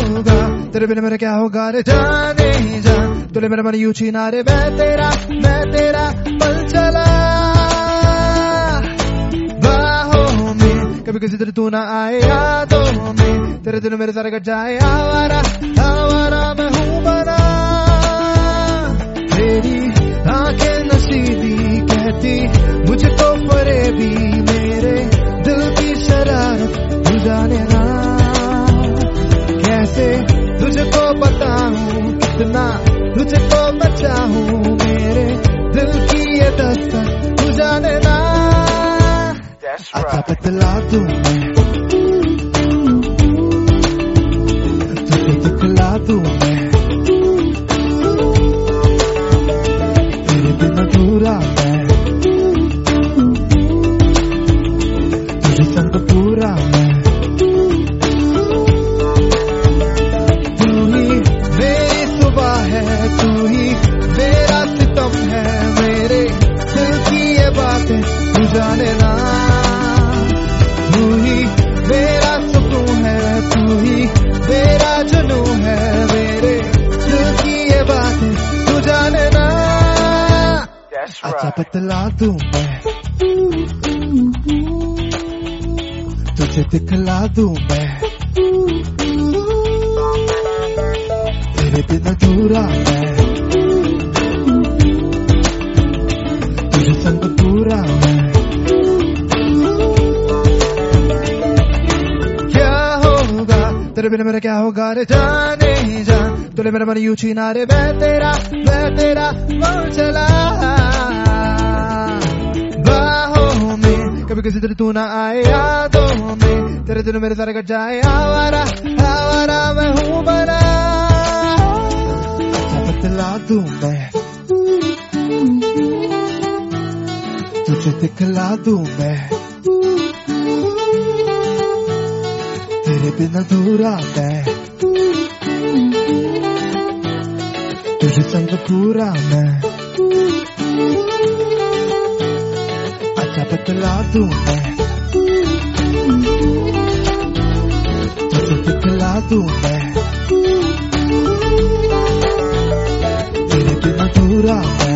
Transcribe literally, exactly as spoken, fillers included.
होगा तेरे बिना मेरा क्या होगा रे जाने जा, तूने मेरा मन यूं छीना रे, मैं तेरा मैं तेरा पल चला बाहों में, कभी किसी तरह तू ना आए यादों में, तेरे दिनों मेरे सारे कट जाए, आवारा आवारा मैं हूँ बना, तेरी आंखें नशीली कहती मुझको फरेबी, मेरे दिल की शरारत तू जाने ना, कैसे तुझको बताऊं कितना तुझको बचाऊं, मेरे दिल की ये दस्तक तू जाने ना, अच्छा बतला दूं मैं तुझे दिखला दूं मैं, तेरे बिन अधूरा मैं, तुझे संग पूरा मैं, तू ही मेरी सुबह है, तू ही मेरा सितम है, मेरे दिल की ये बातें तू जाने ना, तू ही मेरा सुकून है, तू ही मेरा जुनून है, मेरे दिल की ये बातें तू जाने ना, अच्छा बतला दूं मैं तुझे दिखला दूं मैं, तेरे बिन अधूरा मैं, तुझे संग पूरा मैं, क्या होगा तेरे बिना मेरा क्या होगा रे जाने जा, तूने मेरा मन यूं छीना रे, मैं तेरा मैं तेरा पल चला बाहों में, कभी किसी तरह तू ना आए यादों में, तेरे दिनों मेरे सारे कट जाए, आवारा आवारा मैं हूँ बना, अच्छा बतला दूं मैं तुझे दिखला दूं मैं, तेरे बिन अधूरा मैं, तुझे संग पूरा मैं, अच्छा बतला दूं मैं तुझे दिखला दूं मैं, तेरे बिन अधूरा मैं।